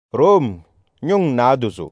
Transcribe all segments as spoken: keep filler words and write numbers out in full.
Rome nyung na aduzo.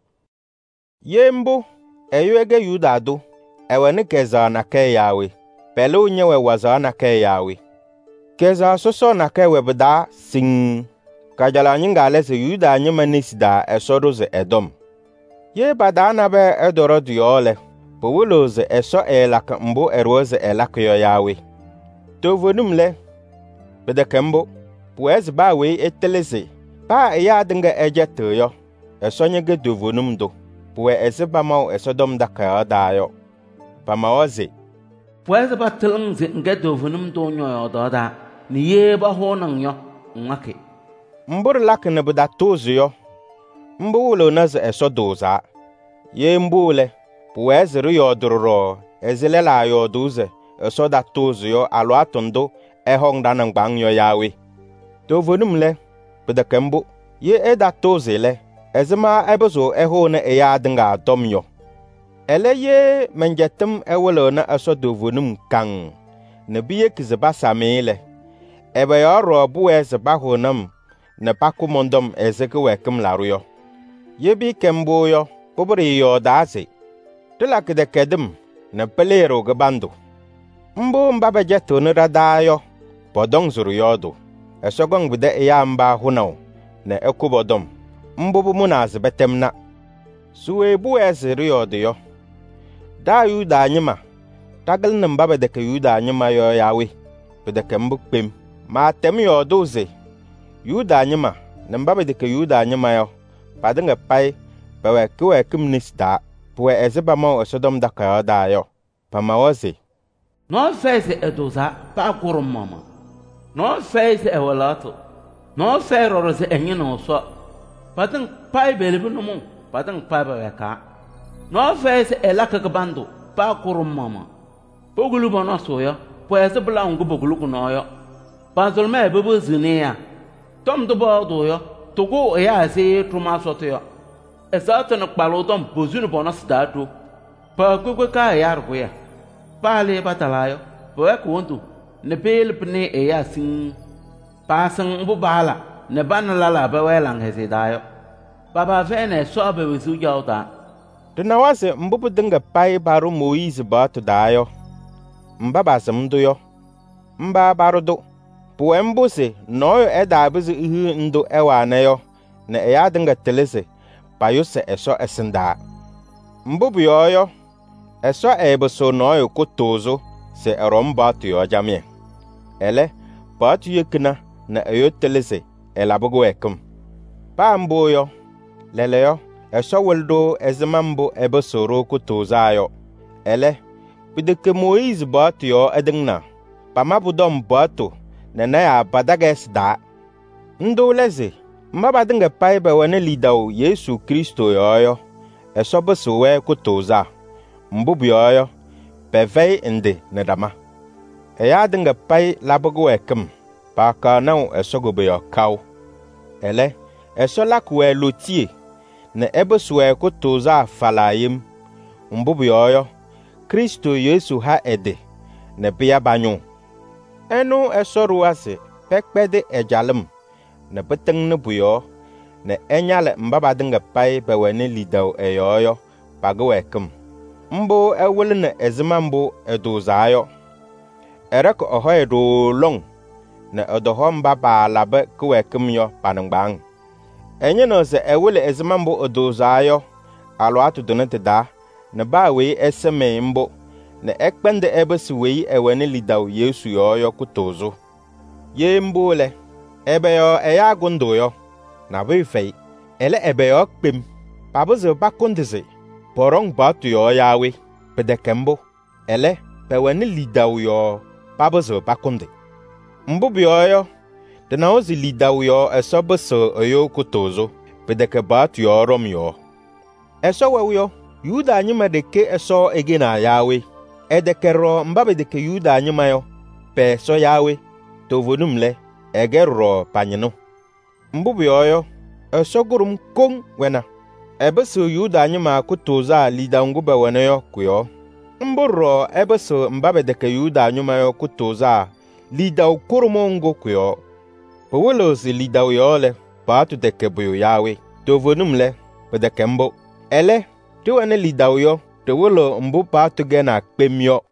Yembo eyuege yudadu eweni keza na ke yawe. Pelu nyewe waza na ke yawe. Keza soso na ke webda sing. Kajala nyinga lese yuda nyima nisda esodo ze Edom. Ye badana be edoro diole. Powulo ze eso elak mbo erwoze elak yo yawe. Tovonum le. Bedekembo. Puez ba we eteleze. Pa ya dinga ejeto yo. Eso nyege dovonum do. Puwe eze bamau esodom da kaya da yo. Pamaoze. Puez ba telung ze nge dovonum do nyo yo da da. Ni ye ba honang yo. Ngake. Mbur lak ne buda tozu yo. Mbu ulo naze eso doza. Ye mbule. Puez ru yo dururo. Ezele la yo duze. Eso da tozu yo alo atondo. E hong da nang bang yo yawe. Dovonum le. Bedekembo. Ye e da toze le. Ezema ebezo eho na eya dinga dom yo. Ele ye menjetum ewelo na eso dovonum kang. Ne biye kizeba samele. Ebe yo robu ezeba honam. Ne paku mondom ezeke wekem laru yo. Ye bi kembo yo. Pobri yo daze. Tula kide kedem. Ne pelero gebando. Mbo mbabe jeto ne rada yo. Podong zuru yodo. Eso gong bide eya mba hunau. Ne ekubodom. Mbubu munaz betemna. Suwe bu eziri yodo yo. Da yuda anyima. Tagal nimbabe deke yuda anyima yo yawe. Bedeke mbuk pim. Ma tem yodo ze. Yuda anyima. Nimbabe deke yuda anyima yo. Padinga pai. Pewe kiwe kimnis da. Puwe eziba mau esodom da kayo da yo. Pamawazi. No feze edoza pa kurum mama. No feze ewalato. No fe roroze enye no so. Patang pai belibu no mo. Patang pai ba weka. No feze elaka kabando pa kurum mama. Pogulu bono soya. Poese bla ungu bogulu kuno yo. Panzol me bebo zinia. Tom do bodo yo. Togo ya se truma soto yo. Esato no kpalo tom bozunu bono stato. Pa kwekwe ka yar ko ya. Pale batalayo. Poe kuntu. Ne pel pne e ya sin. Pasang bu bala. Ne ban lala ba welang hese dayo. Baba fene so be wisu jauta. Tuna wase mbubu dinga pai baru Moise batu dayo. Mbaba samdu yo. Mba baru do. Puwe mbuse noyo eda abizu ihu ndu ewa na yo. Ne eya dinga telese. Payo se eso esinda. Mbubu yo yo. Eso ebe so noyo kutozo. Se erom batu yo jamie. Ele. Batu yekina. Na eyo telese. Elabugu ekum. Pa mbo yo. Lele yo. Eso weldo ezemambo ebe soro kutoza yo. Ele. Pideke Moise batu yo edingna. Pamabudom batu. Nene ya badages da. Ndo leze. Mbabadinga paibe wane lidau Yesu Kristo yo yo. Eso beso we kutoza. Mbubu yo yo. Pevei inde nedama. Eya dinga pai labugu ekum. Paka nau eso gobe yo kau. Ele. Eso lakwe lotie. Ne ebe suwe kutoza falayim. Mbubu yo yo. Kristo Yesu ha ede. Ne biya banyo. Enu eso ruwase. Pekpede ejalem. Ne beteng ne buyo. Ne enyale mbaba dinga pai bewane lidau eyoyo. Pago ekum. Mbo ewele ne ezima mbo edozayo. Ereko oho edo long. Ne odoho mbaba labe kuwekum yo panangbang. Enye no se ewele ezima mbo edozayo. Alo atu donete da. Ne ba wei eseme mbo. Ne ekpende ebe si wei ewane lidau Yesu yoyo kutozo. Ye mbo le. Ebe yo eya gundo yo. Na wifei. Ele ebe yo kpim. Pabuze bakundize. Porong batu yo yawe. Pedekembo. Ele. Peweni lidau yo. Pabuze bakundi. Mbubu yo yo. Dena ozi lidau yo eso beso oyo kutozo. Pedeke batu yo rom yo. Eso wewe yo. Yuda anyima deke eso egena yawe. Edeke ro mbabe deke yuda anyima yo. Pe so yawe. Tovonum le. Egero panyino. Mbubu yo yo. Eso gurum kong wena. Ebeso yuda anyima kutoza lida ngube wena yo kuyo. Mburo ebeso mbabe deke yuda anyima yo kutoza lida ukurumo ngo kuyo. Powolo si lida yo le. baatu deke buyo yawe to vonum le bedeke mbo ele to ene lidaw yo to wolo mbu baatu gena kpemyo